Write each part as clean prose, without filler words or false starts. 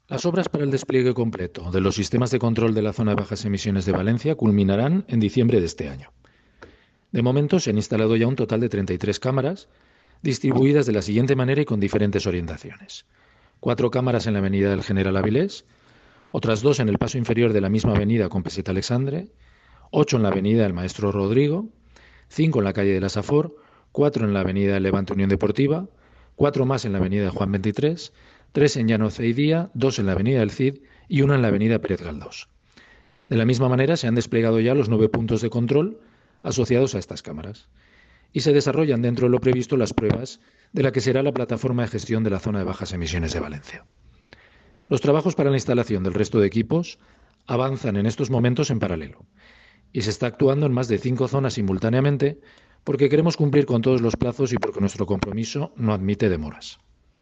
Las obras para el despliegue completo de los sistemas de control de la zona de bajas emisiones de Valencia culminarán en diciembre de este año. De momento se han instalado ya un total de 33 cámaras, distribuidas de la siguiente manera y con diferentes orientaciones. 4 cámaras en la avenida del General Avilés, otras 2 en el paso inferior de la misma avenida con Peseta Alexandre, 8 en la avenida del Maestro Rodrigo, 5 en la calle de la Safor, 4 en la avenida del Levante Unión Deportiva, 4 más en la avenida de Juan 23, 3 en Llano Ceidía, 2 en la avenida del Cid y 1 en la avenida Pérez Galdós. De la misma manera se han desplegado ya los 9 puntos de control asociados a estas cámaras y se desarrollan dentro de lo previsto las pruebas de la que será la plataforma de gestión de la zona de bajas emisiones de Valencia. Los trabajos para la instalación del resto de equipos avanzan en estos momentos en paralelo y se está actuando en más de 5 zonas simultáneamente porque queremos cumplir con todos los plazos y porque nuestro compromiso no admite demoras.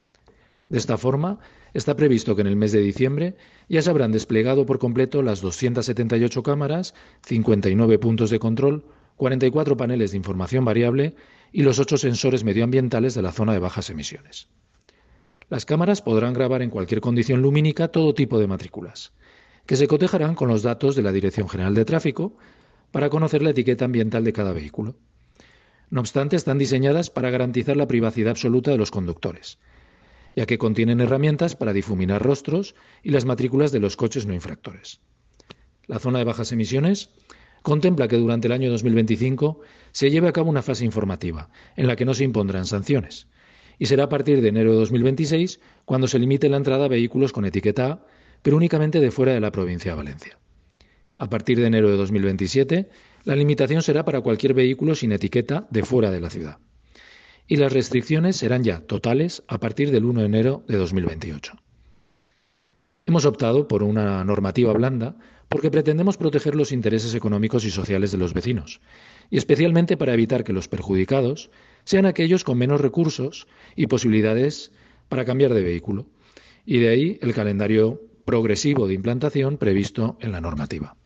De esta forma, está previsto que en el mes de diciembre ya se habrán desplegado por completo las 278 cámaras, 59 puntos de control, 44 paneles de información variable y los 8 sensores medioambientales de la zona de bajas emisiones. Las cámaras podrán grabar en cualquier condición lumínica todo tipo de matrículas, que se cotejarán con los datos de la Dirección General de Tráfico para conocer la etiqueta ambiental de cada vehículo. No obstante, están diseñadas para garantizar la privacidad absoluta de los conductores, ya que contienen herramientas para difuminar rostros y las matrículas de los coches no infractores. La zona de bajas emisiones contempla que durante el año 2025 se lleve a cabo una fase informativa, en la que no se impondrán sanciones, y será a partir de enero de 2026 cuando se limite la entrada a vehículos con etiqueta A, pero únicamente de fuera de la provincia de Valencia. A partir de enero de 2027, la limitación será para cualquier vehículo sin etiqueta de fuera de la ciudad. Y las restricciones serán ya totales a partir del 1 de enero de 2028. Hemos optado por una normativa blanda porque pretendemos proteger los intereses económicos y sociales de los vecinos, y especialmente para evitar que los perjudicados sean aquellos con menos recursos y posibilidades para cambiar de vehículo, y de ahí el calendario progresivo de implantación previsto en la normativa.